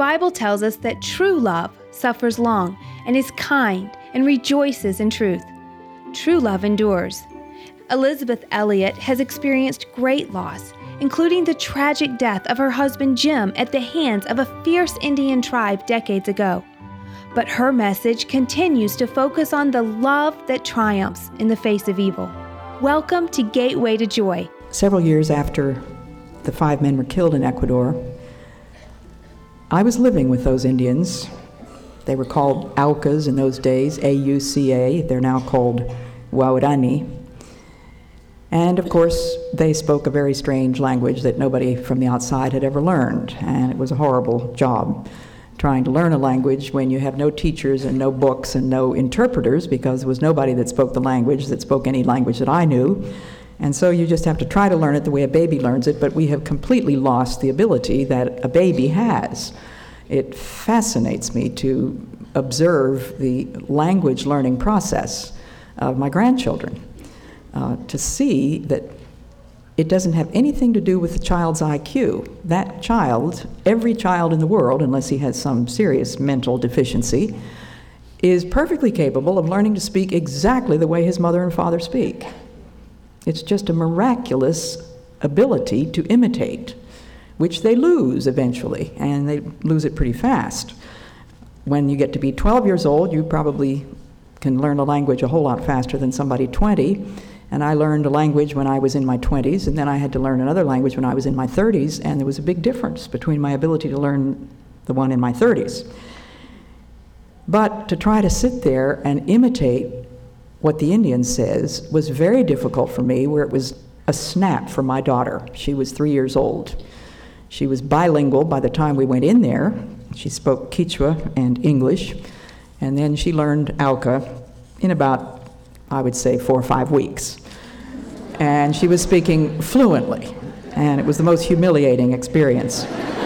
Bible tells us that true love suffers long and is kind and rejoices in truth. True love endures. Elizabeth Elliot has experienced great loss, including the tragic death of her husband Jim at the hands of a fierce Indian tribe decades ago. But her message continues to focus on the love that triumphs in the face of evil. Welcome to Gateway to Joy. Several years after the 5 men were killed in Ecuador, I was living with those Indians. They were called Aucas in those days, A-U-C-A. They're now called Waorani. And of course, they spoke a very strange language that nobody from the outside had ever learned. And it was a horrible job trying to learn a language when you have no teachers and no books and no interpreters, because there was nobody that spoke the language, that spoke any language that I knew. And so you just have to try to learn it the way a baby learns it, but we have completely lost the ability that a baby has. It fascinates me to observe the language learning process of my grandchildren, to see that it doesn't have anything to do with the child's IQ. That child, every child in the world, unless he has some serious mental deficiency, is perfectly capable of learning to speak exactly the way his mother and father speak. It's just a miraculous ability to imitate, which they lose eventually, and they lose it pretty fast. When you get to be 12 years old, you probably can learn a language a whole lot faster than somebody 20, and I learned a language when I was in my 20s, and then I had to learn another language when I was in my 30s, and there was a big difference between my ability to learn the one in my 30s. But to try to sit there and imitate what the Indian says was very difficult for me, where it was a snap for my daughter. She was 3 years old. She was bilingual by the time we went in there. She spoke Quechua and English, and then she learned Auca in about, I would say, 4 or 5 weeks. And she was speaking fluently, and it was the most humiliating experience.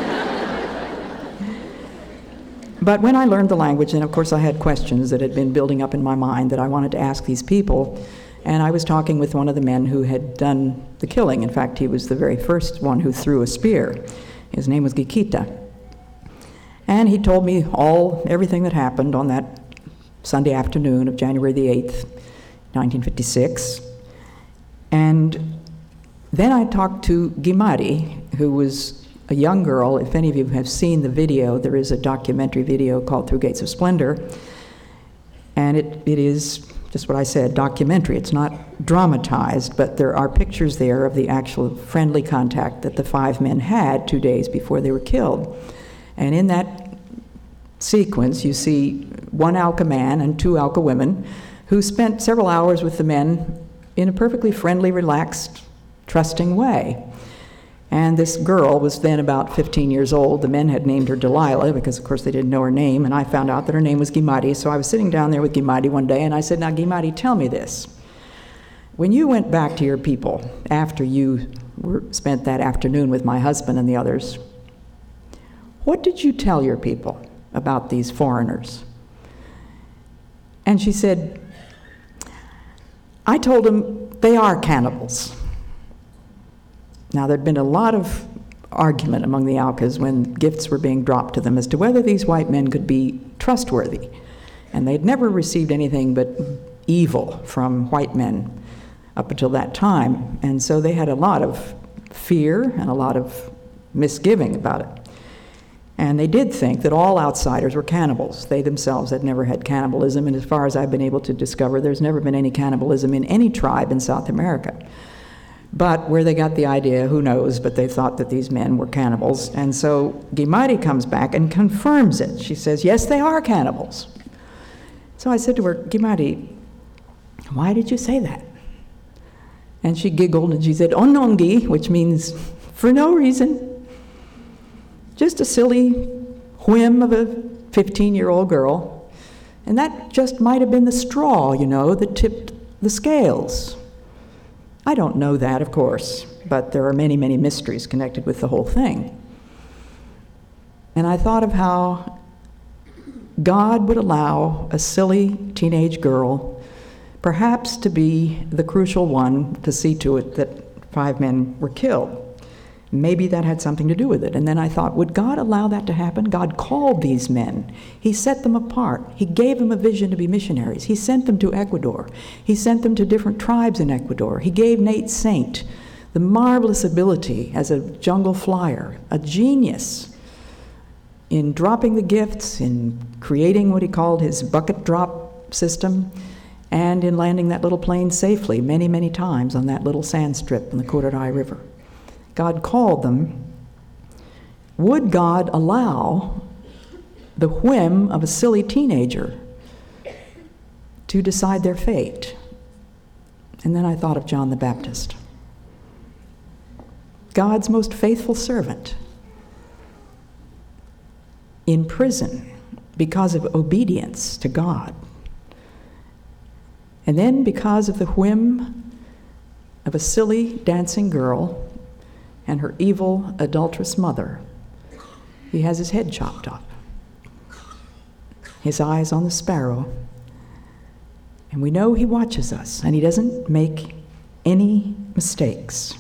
But when I learned the language, and of course I had questions that had been building up in my mind that I wanted to ask these people, and I was talking with one of the men who had done the killing. In fact, he was the very first one who threw a spear. His name was Gikita. And he told me everything that happened on that Sunday afternoon of January the 8th, 1956. And then I talked to Gimari, who was a young girl. If any of you have seen the video, there is a documentary video called Through Gates of Splendor. And it is just what I said, documentary. It's not dramatized, but there are pictures there of the actual friendly contact that the 5 men had 2 days before they were killed. And in that sequence, you see 1 Auca man and 2 Auca women who spent several hours with the men in a perfectly friendly, relaxed, trusting way. And this girl was then about 15 years old. The men had named her Delilah because, of course, they didn't know her name, and I found out that her name was Gimari. So I was sitting down there with Gimari one day, and I said, "Now, Gimari, tell me this. When you went back to your people after you spent that afternoon with my husband and the others, what did you tell your people about these foreigners?" And she said, "I told them they are cannibals." Now, there'd been a lot of argument among the Aucas when gifts were being dropped to them as to whether these white men could be trustworthy. And they'd never received anything but evil from white men up until that time. And so they had a lot of fear and a lot of misgiving about it. And they did think that all outsiders were cannibals. They themselves had never had cannibalism, and as far as I've been able to discover, there's never been any cannibalism in any tribe in South America. But where they got the idea, who knows, but they thought that these men were cannibals. And so Gimari comes back and confirms it. She says, "Yes, they are cannibals." So I said to her, "Gimari, why did you say that?" And she giggled and she said, "Onongi," which means for no reason. Just a silly whim of a 15-year-old girl. And that just might have been the straw, that tipped the scales. I don't know that, of course, but there are many, many mysteries connected with the whole thing. And I thought of how God would allow a silly teenage girl perhaps to be the crucial one to see to it that 5 men were killed. maybe that had something to do with it. And then I thought, would God allow that to happen? God called these men. He set them apart. He gave them a vision to be missionaries. He sent them to Ecuador. He sent them to different tribes in Ecuador. He gave Nate Saint the marvelous ability as a jungle flyer, a genius in dropping the gifts, in creating what he called his bucket drop system, and in landing that little plane safely many, many times on that little sand strip in the Korarai River. God called them. Would God allow the whim of a silly teenager to decide their fate? And then I thought of John the Baptist, God's most faithful servant, in prison because of obedience to God. And then because of the whim of a silly dancing girl and her evil, adulterous mother, he has his head chopped off, his eyes on the sparrow, and we know he watches us, and he doesn't make any mistakes.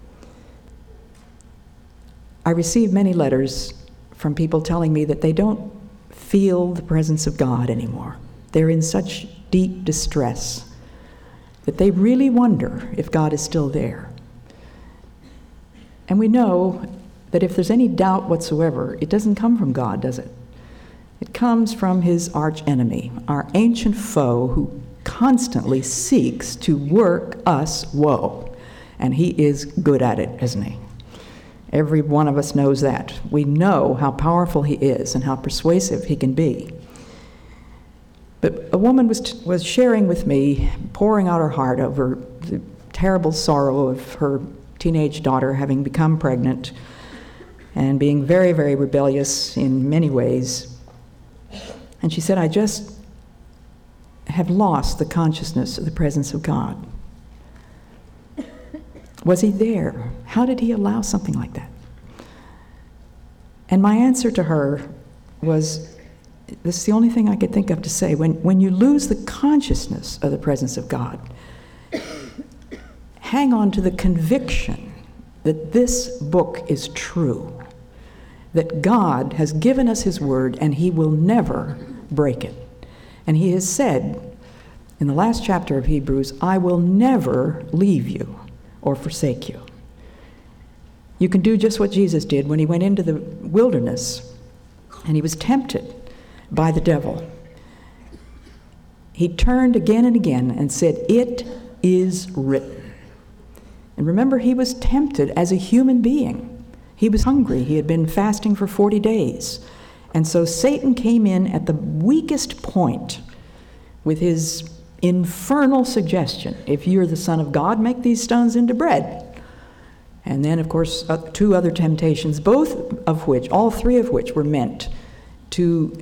I receive many letters from people telling me that they don't feel the presence of God anymore. They're in such deep distress that they really wonder if God is still there. And we know that if there's any doubt whatsoever, it doesn't come from God, does it? It comes from his arch enemy, our ancient foe who constantly seeks to work us woe. And he is good at it, isn't he? Every one of us knows that. We know how powerful he is and how persuasive he can be. But a woman was sharing with me, pouring out her heart over the terrible sorrow of her teenage daughter having become pregnant and being very, very rebellious in many ways. And she said, I just have lost the consciousness of the presence of God. Was he there? How did he allow something like that? And my answer to her was, this is the only thing I could think of to say. When you lose the consciousness of the presence of God, hang on to the conviction that this book is true, that God has given us his word and he will never break it. And he has said in the last chapter of Hebrews, I will never leave you or forsake you. You can do just what Jesus did when he went into the wilderness and he was tempted by the devil. He turned again and again and said, it is written. And remember, he was tempted as a human being. He was hungry. He had been fasting for 40 days. And so Satan came in at the weakest point with his infernal suggestion, if you're the Son of God, make these stones into bread. And then, of course, two other temptations, all three of which were meant to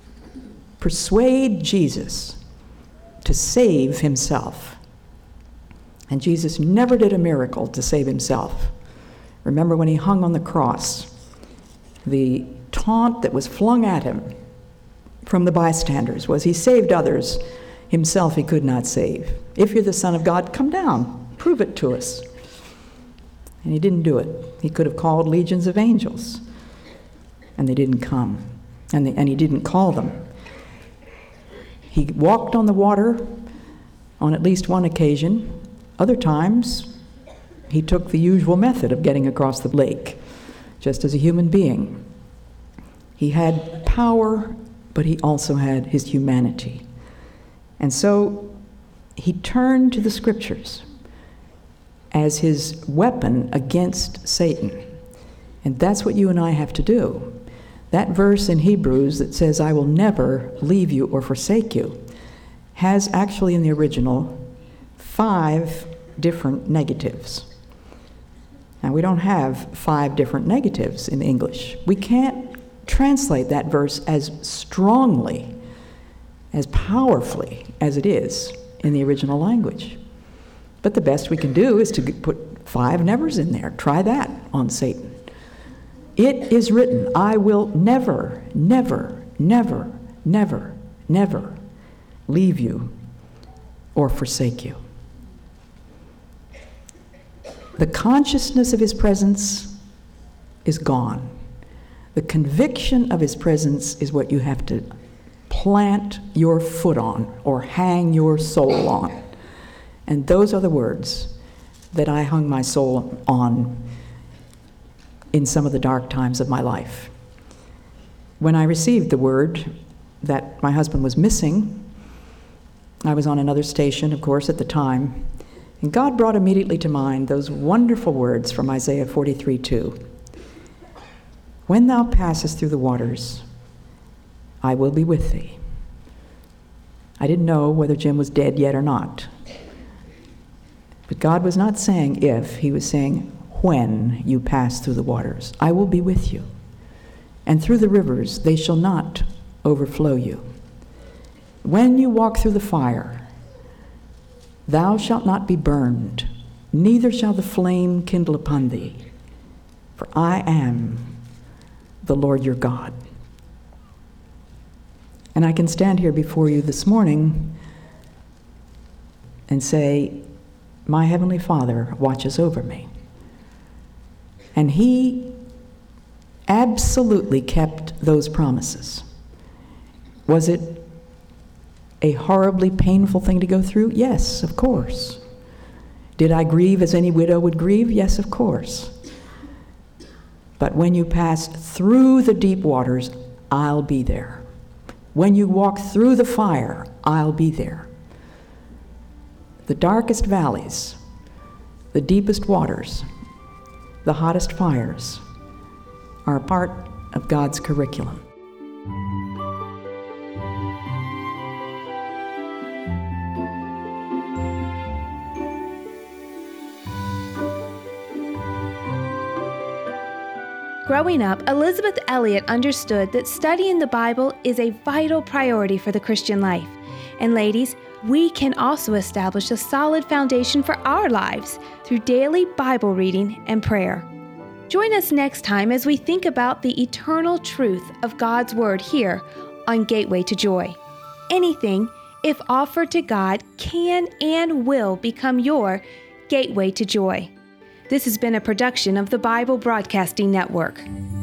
persuade Jesus to save himself. And Jesus never did a miracle to save himself. Remember when he hung on the cross, the taunt that was flung at him from the bystanders was he saved others, himself he could not save. If you're the Son of God, come down, prove it to us. And he didn't do it. He could have called legions of angels, and they didn't come, and he didn't call them. He walked on the water on at least one occasion. Other times, he took the usual method of getting across the lake, just as a human being. He had power, but he also had his humanity. And so he turned to the scriptures as his weapon against Satan. And that's what you and I have to do. That verse in Hebrews that says, I will never leave you or forsake you, has actually in the original 5 different negatives. Now, we don't have 5 different negatives in English. We can't translate that verse as strongly, as powerfully as it is in the original language. But the best we can do is to put 5 nevers in there. Try that on Satan. It is written, I will never, never, never, never, never leave you or forsake you. The consciousness of his presence is gone. The conviction of his presence is what you have to plant your foot on or hang your soul on. And those are the words that I hung my soul on in some of the dark times of my life. When I received the word that my husband was missing, I was on another station, of course, at the time, and God brought immediately to mind those wonderful words from Isaiah 43:2. When thou passest through the waters, I will be with thee. I didn't know whether Jim was dead yet or not. But God was not saying if, he was saying when you pass through the waters, I will be with you. And through the rivers, they shall not overflow you. When you walk through the fire, thou shalt not be burned, neither shall the flame kindle upon thee. For I am the Lord your God. And I can stand here before you this morning and say, my Heavenly Father watches over me. And he absolutely kept those promises. Was it a horribly painful thing to go through? Yes, of course. Did I grieve as any widow would grieve? Yes, of course. But when you pass through the deep waters, I'll be there. When you walk through the fire, I'll be there. The darkest valleys, the deepest waters, the hottest fires are a part of God's curriculum. Growing up, Elisabeth Elliot understood that studying the Bible is a vital priority for the Christian life. And ladies, we can also establish a solid foundation for our lives through daily Bible reading and prayer. Join us next time as we think about the eternal truth of God's Word here on Gateway to Joy. Anything, if offered to God, can and will become your gateway to joy. This has been a production of the Bible Broadcasting Network.